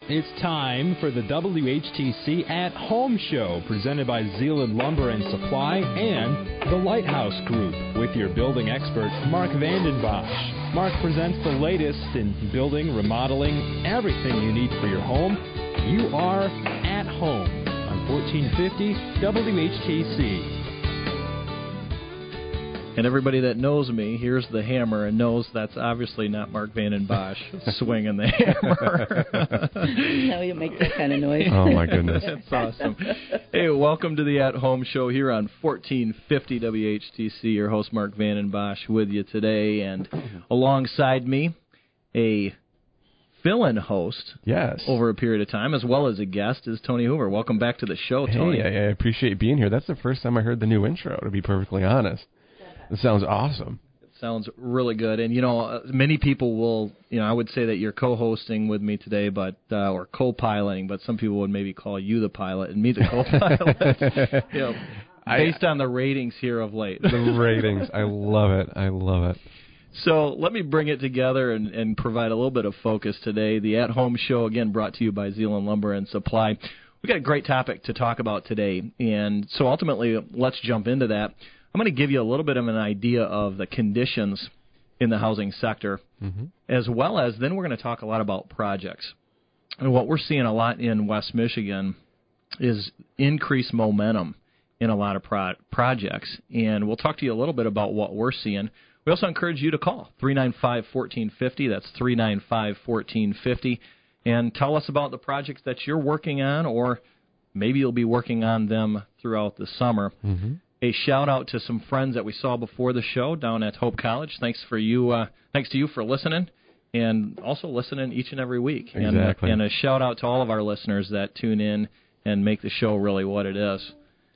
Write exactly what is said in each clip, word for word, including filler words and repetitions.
It's time for the W H T C At Home Show, presented by Zeeland Lumber and Supply and the Lighthouse Group, with your building expert, Mark Vandenbosch. Mark presents the latest in building, remodeling, everything you need for your home. You are at home on fourteen fifty W H T C. And everybody that knows me hears the hammer and knows that's obviously not Mark Vandenbosch swinging the hammer. No, you make that kind of noise. Oh, my goodness. That's awesome. Hey, welcome to the At Home Show here on fourteen fifty W H T C. Your host, Mark Vandenbosch, with you today. And alongside me, a fill-in host yes. over a period of time, as well as a guest, is Tony Hoover. Welcome back to the show, Tony. Hey, I, I appreciate being here. That's the first time I heard the new intro, to be perfectly honest. It sounds awesome. It sounds really good. And, you know, uh, many people will, you know, I would say that you're co-hosting with me today, but uh, or co-piloting, but some people would maybe call you the pilot and me the co-pilot, you know, based I, on the ratings here of late. The ratings. I love it. I love it. So let me bring it together and, and provide a little bit of focus today. The At Home Show, again, brought to you by Zeeland Lumber and Supply. We've got a great topic to talk about today, and so ultimately, let's jump into that. I'm going to give you a little bit of an idea of the conditions in the housing sector, mm-hmm. as well as then we're going to talk a lot about projects. And what we're seeing a lot in West Michigan is increased momentum in a lot of pro- projects. And we'll talk to you a little bit about what we're seeing. We also encourage you to call three nine five, one four five zero. That's three nine five, one four five zero. And tell us about the projects that you're working on, or maybe you'll be working on them throughout the summer. Mm-hmm. A shout-out to some friends that we saw before the show down at Hope College. Thanks for you. Uh, thanks to you for listening, and also listening each and every week. Exactly. And, and a shout-out to all of our listeners that tune in and make the show really what it is.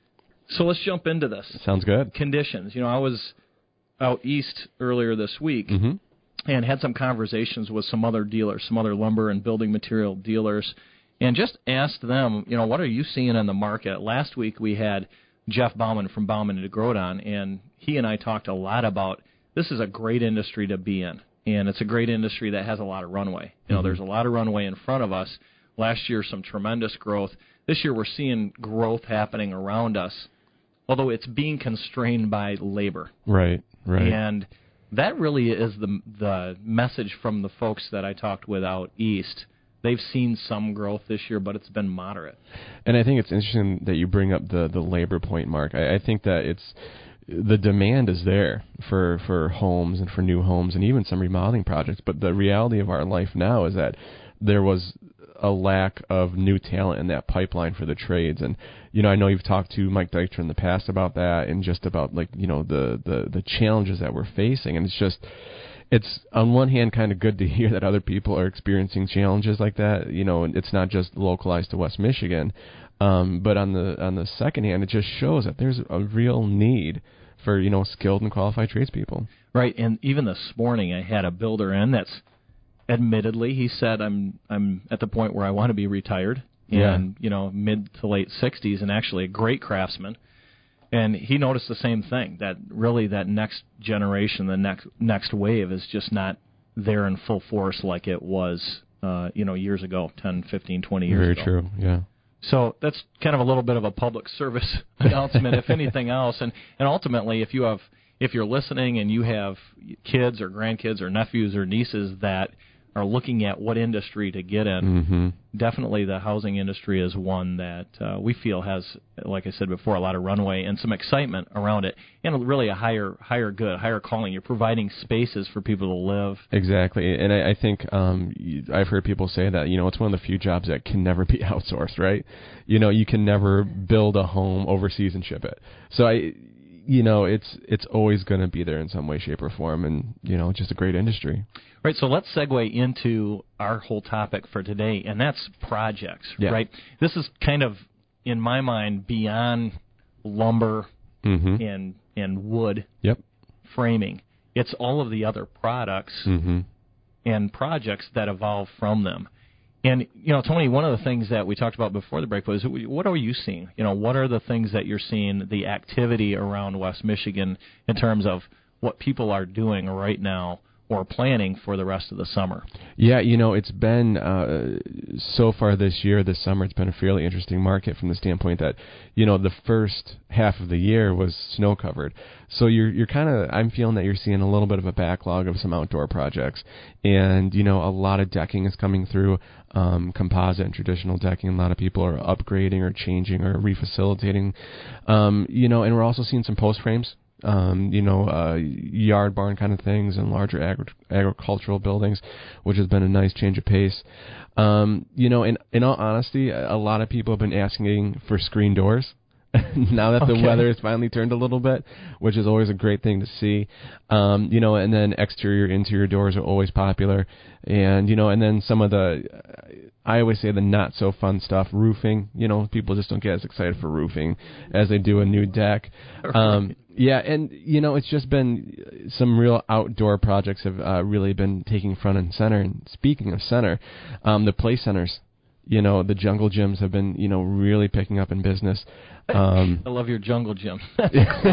So let's jump into this. Sounds good. Conditions. You know, I was out east earlier this week mm-hmm. and had some conversations with some other dealers, some other lumber and building material dealers, and just asked them, you know, what are you seeing in the market? Last week we had Jeff Bauman from Bauman and DeGrodon, and he and I talked a lot about this is a great industry to be in, and it's a great industry that has a lot of runway. You know, mm-hmm. there's a lot of runway in front of us. Last year, some tremendous growth. This year, we're seeing growth happening around us, although it's being constrained by labor. Right, right. And that really is the the message from the folks that I talked with out east. They've seen some growth this year, but it's been moderate. And I think it's interesting that you bring up the, the labor point, Mark. I, I think that it's the demand is there for, for homes and for new homes and even some remodeling projects. But the reality of our life now is that there was a lack of new talent in that pipeline for the trades. And, you know, I know you've talked to Mike Dykstra in the past about that and just about, like, you know, the, the, the challenges that we're facing. And it's just... It's, on one hand, kind of good to hear that other people are experiencing challenges like that. You know, it's not just localized to West Michigan. Um, but on the on the second hand, it just shows that there's a real need for, you know, skilled and qualified tradespeople. Right, and even this morning I had a builder in that's, admittedly, he said, I'm I'm at the point where I want to be retired, yeah. and, you know, mid to late sixties, and actually a great craftsman. And he noticed the same thing, that really that next generation, the next next wave is just not there in full force like it was, uh, you know, years ago, ten, fifteen, twenty years Very ago. Very true, yeah. So that's kind of a little bit of a public service announcement, if anything else. And, and ultimately, if you have, if you're listening and you have kids or grandkids or nephews or nieces that are looking at what industry to get in, mm-hmm. definitely the housing industry is one that uh, we feel has, like I said before, a lot of runway and some excitement around it, and really a higher higher good, higher calling. You're providing spaces for people to live. Exactly, and I, I think um, I've heard people say that, you know, it's one of the few jobs that can never be outsourced, right? You know, you can never build a home overseas and ship it. So I... You know, it's it's always going to be there in some way, shape, or form, and, you know, just a great industry. Right, so let's segue into our whole topic for today, and that's projects, yeah. right? This is kind of, in my mind, beyond lumber mm-hmm. and and wood yep. framing. It's all of the other products mm-hmm. and projects that evolve from them. And, you know, Tony, one of the things that we talked about before the break was, what are you seeing? You know, what are the things that you're seeing, the activity around West Michigan in terms of what people are doing right now or planning for the rest of the summer? Yeah, you know, it's been, uh, so far this year, this summer, it's been a fairly interesting market from the standpoint that, you know, the first half of the year was snow-covered. So you're you're kind of, I'm feeling that you're seeing a little bit of a backlog of some outdoor projects. And, you know, a lot of decking is coming through, um, composite and traditional decking. A lot of people are upgrading or changing or refacilitating. Um, you know, and we're also seeing some post frames. Um, you know, uh, yard barn kind of things and larger agri- agricultural buildings, which has been a nice change of pace. Um, you know, in, in all honesty, a lot of people have been asking for screen doors. Now that the Okay. weather has finally turned a little bit, which is always a great thing to see. Um, you know, and then exterior, interior doors are always popular. And, you know, and then some of the, I always say the not so fun stuff, roofing. You know, people just don't get as excited for roofing as they do a new deck. Um, yeah, and, you know, it's just been some real outdoor projects have uh, really been taking front and center. And speaking of center, um, the play centers. You know, the jungle gyms have been, you know, really picking up in business. Um, I love your jungle gym. I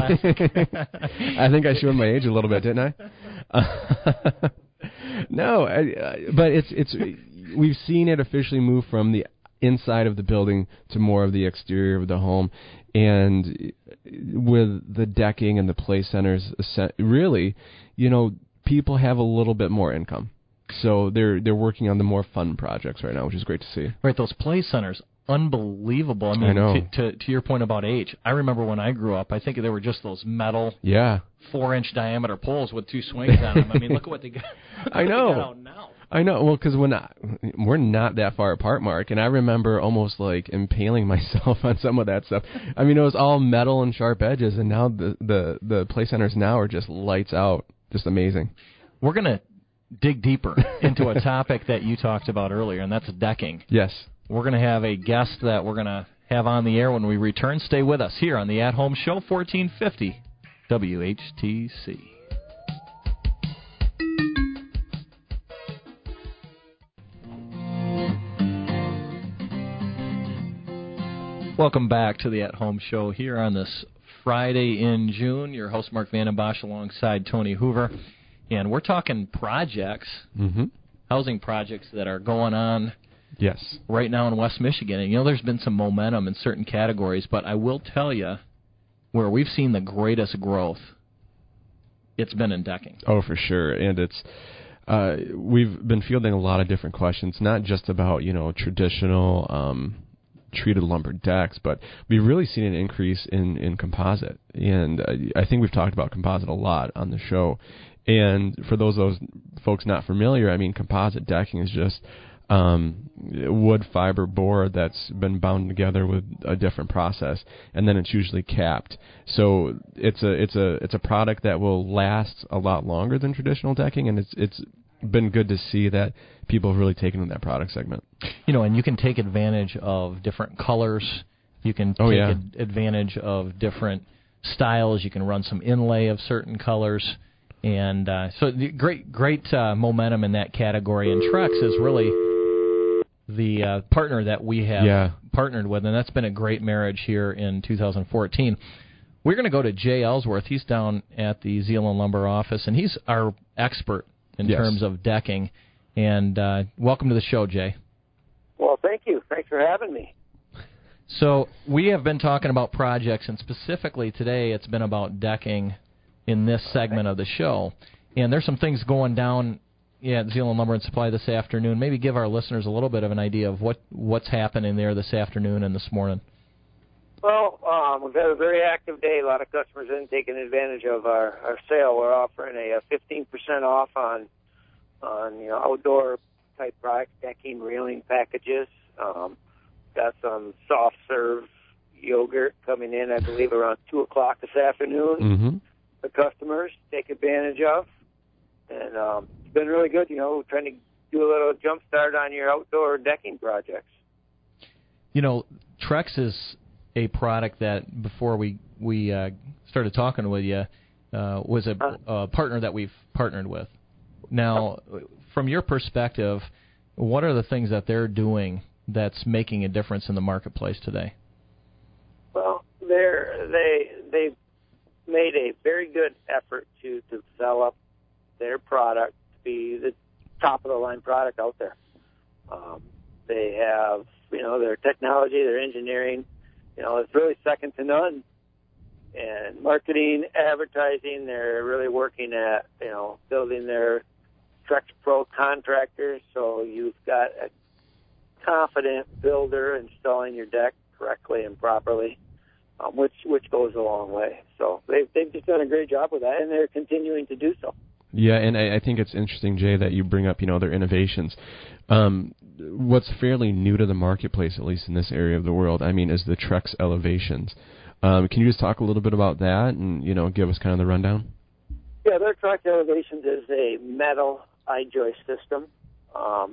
think I showed my age a little bit, didn't I? Uh, no, I, uh, but it's it's we've seen it officially move from the inside of the building to more of the exterior of the home, and with the decking and the play centers, really, you know, people have a little bit more income. So they're they're working on the more fun projects right now, which is great to see. Right, those play centers, unbelievable. I mean, I know. To, to to your point about age, I remember when I grew up, I think there were just those metal yeah four-inch diameter poles with two swings on them. I mean, look at what they got, I know. what they got out now. I know. Well, because when I, we're not that far apart, Mark, and I remember almost like impaling myself on some of that stuff. I mean, it was all metal and sharp edges, and now the the the play centers now are just lights out, just amazing. We're gonna dig deeper into a topic that you talked about earlier, and that's decking. Yes. We're going to have a guest that we're going to have on the air when we return. Stay with us here on the At Home Show, fourteen fifty W H T C. Welcome back to the At Home Show here on this Friday in June. Your host, Mark Vandenbosch, alongside Tony Hoover. And we're talking projects, mm-hmm. housing projects that are going on yes. right now in West Michigan. And, you know, there's been some momentum in certain categories, but I will tell you where we've seen the greatest growth, it's been in decking. Oh, for sure. And it's uh, we've been fielding a lot of different questions, not just about, you know, traditional um, treated lumber decks, but we've really seen an increase in, in composite. And uh, I think we've talked about composite a lot on the show. And for those those folks not familiar, I mean, composite decking is just um, wood fiber board that's been bound together with a different process, and then it's usually capped. So it's a it's a it's a product that will last a lot longer than traditional decking, and it's it's been good to see that people have really taken to that product segment. You know, and you can take advantage of different colors. You can oh, take yeah. ad- advantage of different styles. You can run some inlay of certain colors. And uh, so the great great uh, momentum in that category. And Trex is really the uh, partner that we have yeah. partnered with, and that's been a great marriage here in two thousand fourteen. We're going to go to Jay Ellsworth. He's down at the Zeeland Lumber office, and he's our expert in yes. terms of decking. And uh, welcome to the show, Jay. Well, thank you. Thanks for having me. So we have been talking about projects, and specifically today it's been about decking in this segment of the show. And there's some things going down yeah, at Zeeland Lumber and Supply this afternoon. Maybe give our listeners a little bit of an idea of what, what's happening there this afternoon and this morning. Well, um, we've had a very active day. A lot of customers in taking advantage of our, our sale. We're offering a, a fifteen percent off on on you know outdoor type products, decking, railing packages. Um, got some soft serve yogurt coming in, I believe, around two o'clock this afternoon. Mm-hmm. The customers take advantage of, and um, it's been really good. You know, trying to do a little jump start on your outdoor decking projects. You know, Trex is a product that before we we uh, started talking with you uh, was a, a partner that we've partnered with. Now, from your perspective, what are the things that they're doing that's making a difference in the marketplace today? Well, they're they they. made a very good effort to develop their product be the top of the line product out there. Um, they have, you know, their technology, their engineering, you know, it's really second to none. And marketing, advertising, they're really working at, you know, building their Trex Pro contractors. So you've got a confident builder installing your deck correctly and properly, um, which which goes a long way. So they've, they've just done a great job with that, and they're continuing to do so. Yeah, and I, I think it's interesting, Jay, that you bring up, you know, their innovations. Um, what's fairly new to the marketplace, at least in this area of the world, I mean, is the Trex Elevations. Um, can you just talk a little bit about that and, you know, give us kind of the rundown? Yeah, their Trex Elevations is a metal I-joist system. Um,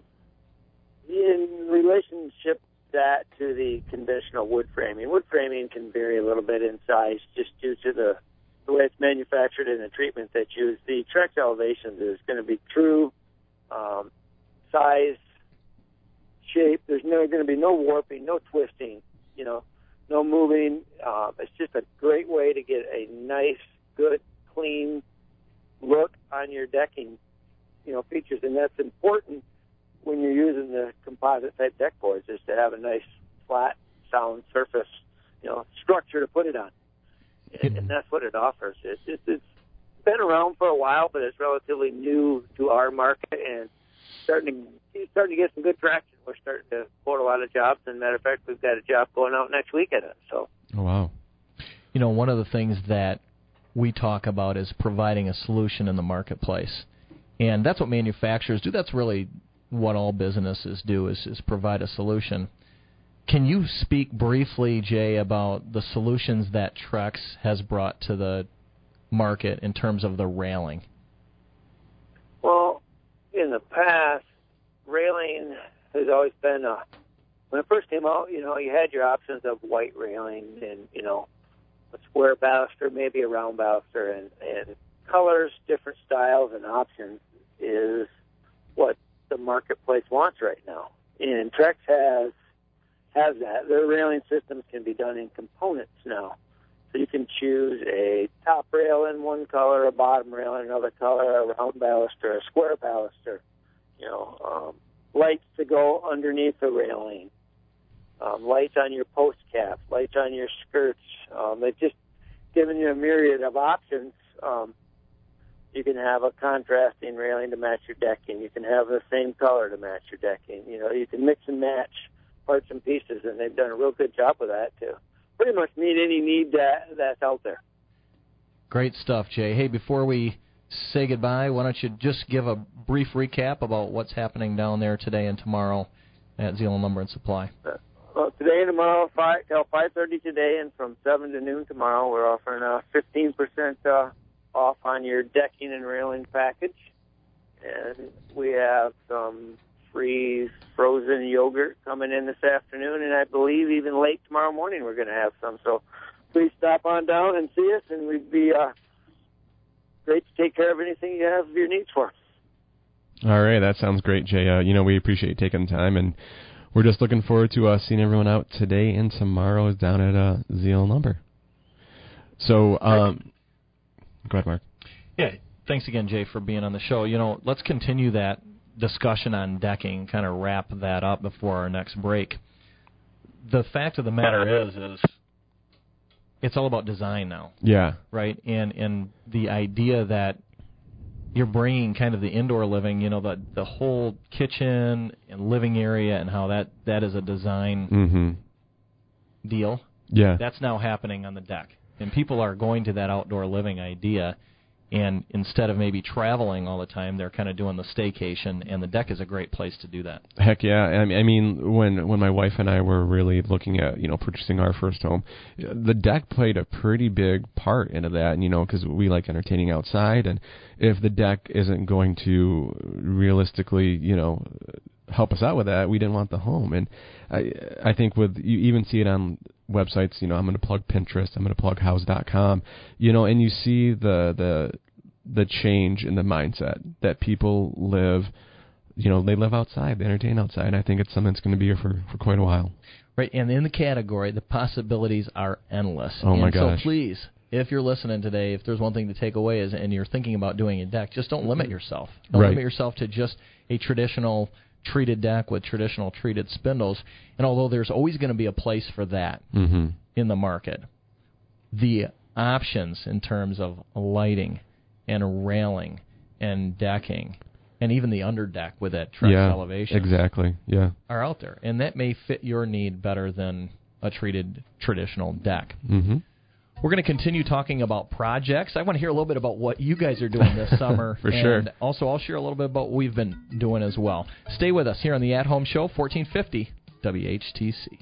in relationship that to the conventional wood framing, wood framing can vary a little bit in size just due to the, the way it's manufactured and the treatment that's used. The Trex Elevations is going to be true um, size, shape. There's no going to be no warping, no twisting, you know. No moving. Uh, it's just a great way to get a nice, good, clean look on your decking, you know, features. And that's important when you're using the composite type deck boards, is to have a nice, flat, sound surface, you know, structure to put it on. And, and that's what it offers. It's, it's, it's been around for a while, but it's relatively new to our market and starting to, starting to get some good traction. We're starting to quote a lot of jobs, and matter of fact, we've got a job going out next week at it. So, oh, wow. You know, one of the things that we talk about is providing a solution in the marketplace, and that's what manufacturers do. That's really what all businesses do, is, is provide a solution. Can you speak briefly, Jay, about the solutions that Trex has brought to the market in terms of the railing? Well, in the past, railing has always been, uh, when it first came out, you know, you had your options of white railing and, you know, a square baluster, maybe a round baluster, and, and colors, different styles and options is what the marketplace wants right now. And Trex has, has that. Their railing systems can be done in components now. So you can choose a top rail in one color, a bottom rail in another color, a round baluster, a square baluster, you know, um, lights to go underneath the railing, um, lights on your post caps, lights on your skirts. Um, they've just given you a myriad of options. Um, you can have a contrasting railing to match your decking. You can have the same color to match your decking. You know, you can mix and match parts and pieces, and they've done a real good job with that to pretty much meet any need that that's out there. Great stuff, Jay. Hey, before we say goodbye, why don't you just give a brief recap about what's happening down there today and tomorrow at Zeeland Lumber and Supply? Uh, well, today and tomorrow, five till five thirty today, and from seven to noon tomorrow, we're offering a fifteen percent uh, off on your decking and railing package, and we have some free frozen yogurt coming in this afternoon, and I believe even late tomorrow morning we're going to have some. So please stop on down and see us, and we'd be uh, great to take care of anything you have your needs for. All right, that sounds great, Jay. Uh, you know, we appreciate you taking the time, and we're just looking forward to uh, seeing everyone out today and tomorrow down at uh, Zeeland Lumber. So, um, go ahead, Mark. Yeah, thanks again, Jay, for being on the show. You know, let's continue that discussion on decking, kind of wrap that up before our next break. The fact of the matter is, is it's all about design now. Yeah. Right? And and the idea that you're bringing kind of the indoor living, you know, the the whole kitchen and living area and how that, that is a design mm-hmm. deal. Yeah. That's now happening on the deck. And people are going to that outdoor living idea, and instead of maybe traveling all the time, they're kind of doing the staycation, and the deck is a great place to do that. Heck yeah. I mean, when when my wife and I were really looking at, you know, purchasing our first home, the deck played a pretty big part into that, you know, because we like entertaining outside, and if the deck isn't going to realistically, you know, help us out with that, we didn't want the home. And I I think with, you even see it on websites, you know, I'm going to plug Pinterest, I'm going to plug house dot com, you know, and you see the the the change in the mindset that people live, you know, they live outside, they entertain outside, and I think it's something that's going to be here for, for quite a while. Right, and in the category, the possibilities are endless. Oh, my and gosh. So please, if you're listening today, if there's one thing to take away is, and you're thinking about doing a deck, just don't limit yourself. Don't Right. limit yourself to just a traditional treated deck with traditional treated spindles. And although there's always going to be a place for that Mm-hmm. in the market, the options in terms of lighting and railing and decking and even the underdeck with that Trex Yeah, elevation exactly. Yeah. are out there. And that may fit your need better than a treated traditional deck. Mm-hmm. We're going to continue talking about projects. I want to hear a little bit about what you guys are doing this summer. For and sure. also, I'll share a little bit about what we've been doing as well. Stay with us here on the At Home Show, fourteen fifty W H T C.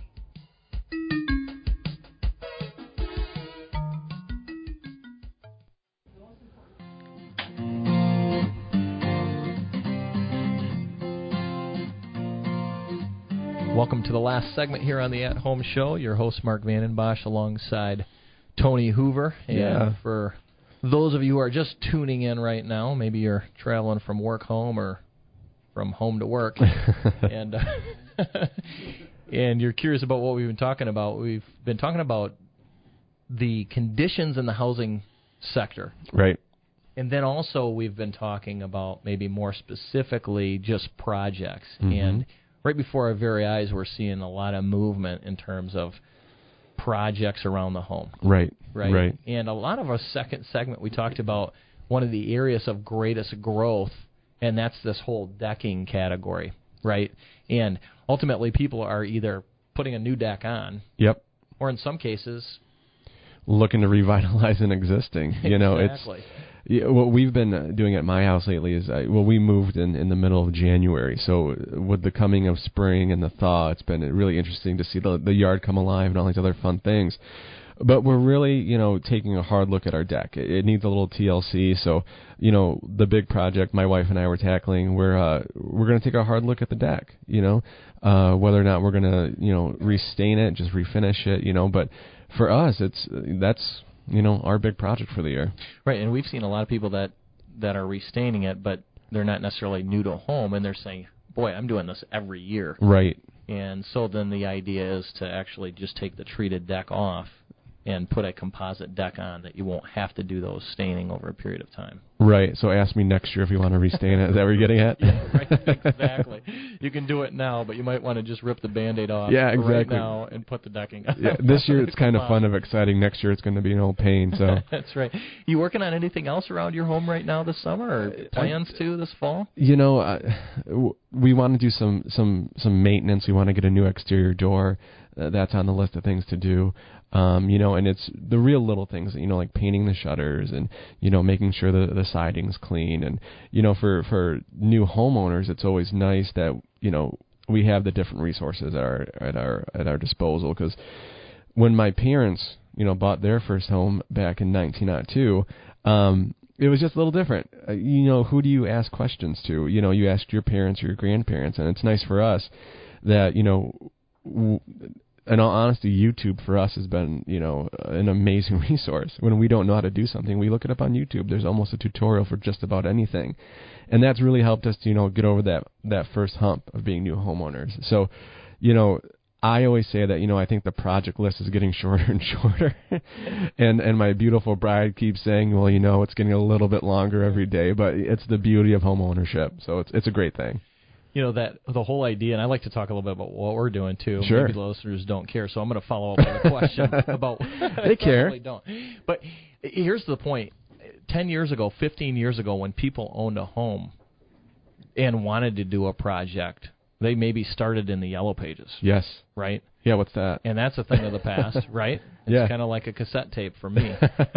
Welcome to the last segment here on the At Home Show. Your host, Mark Vandenbosch, alongside Tony Hoover. And Yeah. for those of you who are just tuning in right now, maybe you're traveling from work home or from home to work, and uh, and you're curious about what we've been talking about. We've been talking about the conditions in the housing sector. Right. And then also we've been talking about maybe more specifically just projects. Mm-hmm. And right before our very eyes, we're seeing a lot of movement in terms of projects around the home. Right. Right. Right. And a lot of our second segment, we talked about one of the areas of greatest growth, and that's this whole decking category, right? And ultimately, people are either putting a new deck on, Yep. or in some cases, Looking to revitalize an existing. You know, exactly. it's yeah, what we've been uh, doing at my house lately is, uh, well, we moved in, in the middle of January, so with the coming of spring and the thaw, it's been really interesting to see the, the yard come alive and all these other fun things. But we're really, you know, taking a hard look at our deck. It, it needs a little T L C, so, you know, the big project my wife and I were tackling, we're, uh, we're going to take a hard look at the deck, you know, uh, whether or not we're going to, you know, restain it, just refinish it, you know, but for us, it's, that's, you know, our big project for the year. Right, and we've seen a lot of people that, that are restaining it, but they're not necessarily new to home, and they're saying, boy, I'm doing this every year. Right. And so then the idea is to actually just take the treated deck off and put a composite deck on that you won't have to do those staining over a period of time. Right. So ask me next year if you want to restain it. Is that what you're getting at? Yeah, right, exactly. You can do it now, but you might want to just rip the Band-Aid off Yeah, right exactly. now and put the decking on. Yeah, this year it's kind of Come fun on. and exciting. Next year it's going to be an old pain. So That's right. You working on anything else around your home right now this summer, or plans to this fall? you know, uh, w- we want to do some some some maintenance. We want to get a new exterior door. Uh, that's on the list of things to do. Um, you know, and it's the real little things, you know, like painting the shutters and, you know, making sure the, the siding's clean. And, you know, for, for new homeowners, it's always nice that, you know, we have the different resources at our, at our, at our disposal. Because when my parents, you know, bought their first home back in nineteen oh two, um, it was just a little different. Uh, you know, who do you ask questions to? You know, you ask your parents or your grandparents. And it's nice for us that, you know, w- in all honesty, YouTube for us has been, you know, an amazing resource. When we don't know how to do something, we look it up on YouTube. There's almost a tutorial for just about anything. And that's really helped us to, you know, get over that, that first hump of being new homeowners. So, you know, I always say that, you know, I think the project list is getting shorter and shorter. and and my beautiful bride keeps saying, well, you know, it's getting a little bit longer every day, but it's the beauty of home ownership. So it's it's a great thing. You know, that the whole idea, and I like to talk a little bit about what we're doing, too. Sure. Maybe the listeners don't care, so I'm going to follow up with a question about... They care. Probably don't. But here's the point. Ten years ago, fifteen years ago, when people owned a home and wanted to do a project, they maybe started in the Yellow Pages. Yes. Right? Yeah, what's that? And that's a thing of the past, right? It's Yeah. kind of like a cassette tape for me.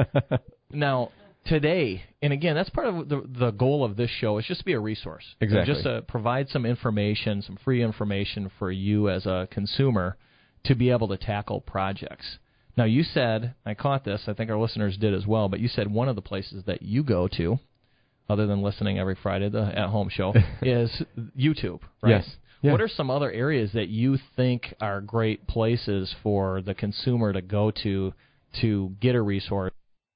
Now... Today, and again, that's part of the the goal of this show, is just to be a resource. Exactly. And just to provide some information, some free information for you as a consumer to be able to tackle projects. Now, you said, I caught this, I think our listeners did as well, but you said one of the places that you go to, other than listening every Friday, the at-home show, is YouTube, right? Yes. Yeah. What are some other areas that you think are great places for the consumer to go to to get a resource?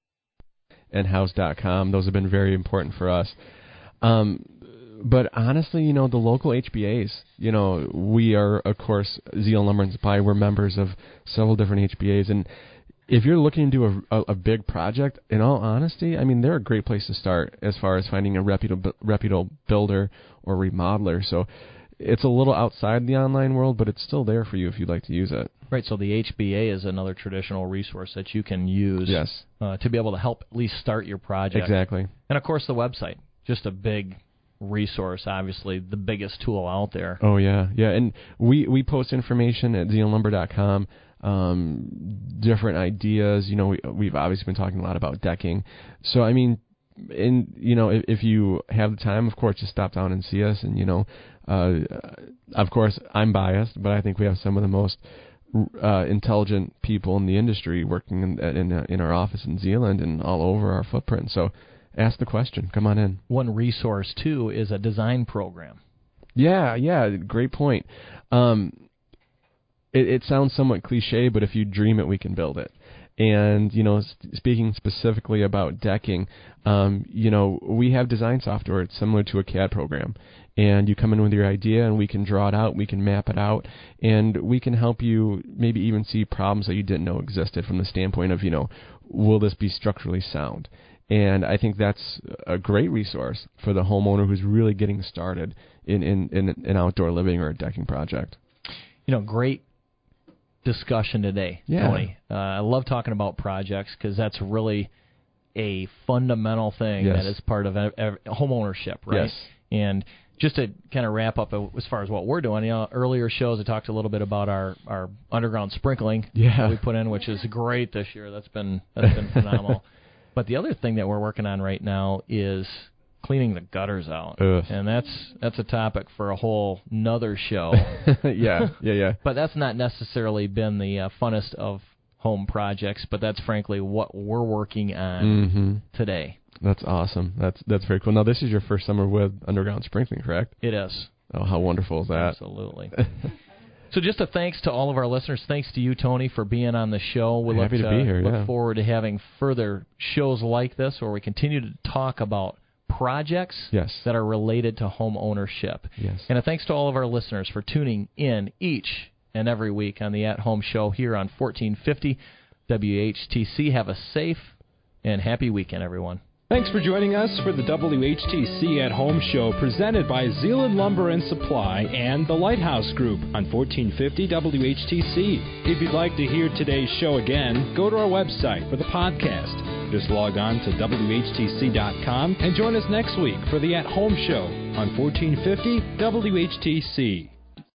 And house dot com. Those have been very important for us. Um, but honestly, you know, the local H B As, you know, we are, of course, Zeal Lumber and Supply. We're members of several different H B As. And if you're looking to do a, a, a big project, in all honesty, I mean, they're a great place to start as far as finding a reputable, reputable builder or remodeler. So it's a little outside the online world, but it's still there for you if you'd like to use it. Right, so the H B A is another traditional resource that you can use yes. uh, to be able to help at least start your project. Exactly. And, of course, the website, just a big resource, obviously the biggest tool out there. Oh, yeah. Yeah, and we, we post information at zealand lumber dot com, um, different ideas. You know, we, we've obviously been talking a lot about decking. So, I mean, and, you know, if, if you have the time, of course, just stop down and see us. And, you know, uh, of course, I'm biased, but I think we have some of the most Uh, intelligent people in the industry working in in, uh, in our office in Zeeland and all over our footprint. So ask the question. Come on in. One resource, too, is a design program. Yeah, yeah, great point. Um, it, it sounds somewhat cliche, but if you dream it, we can build it. And, you know, st- speaking specifically about decking, um, you know, we have design software. It's similar to a C A D program. And you come in with your idea, and we can draw it out, we can map it out, and we can help you maybe even see problems that you didn't know existed from the standpoint of, you know, will this be structurally sound? And I think that's a great resource for the homeowner who's really getting started in, in, in an outdoor living or a decking project. You know, great discussion today, yeah. Tony. Uh, I love talking about projects because that's really a fundamental thing yes. that is part of a, a home ownership, right? Yes. And just to kind of wrap up as far as what we're doing, you know, earlier shows I talked a little bit about our, our underground sprinkling yeah. that we put in, which is great this year. That's been that's been phenomenal. But the other thing that we're working on right now is cleaning the gutters out, Ugh. and that's that's a topic for a whole nother show. yeah, yeah, yeah. But that's not necessarily been the uh, funnest of home projects, but that's frankly what we're working on mm-hmm. today. That's awesome. That's that's very cool. Now, this is your first summer with underground sprinkling, correct? It is. Oh, how wonderful is that? Absolutely. So just a thanks to all of our listeners. Thanks to you, Tony, for being on the show. We Happy look, to be uh, here, look yeah. forward to having further shows like this where we continue to talk about projects yes. that are related to home ownership. Yes. And a thanks to all of our listeners for tuning in each and every week on the At Home Show here on fourteen fifty W H T C. Have a safe and happy weekend, everyone. Thanks for joining us for the W H T C At Home Show presented by Zeeland Lumber and Supply and the Lighthouse Group on fourteen fifty W H T C. If you'd like to hear today's show again, go to our website for the podcast. Just log on to W H T C dot com and join us next week for the At Home Show on fourteen fifty W H T C.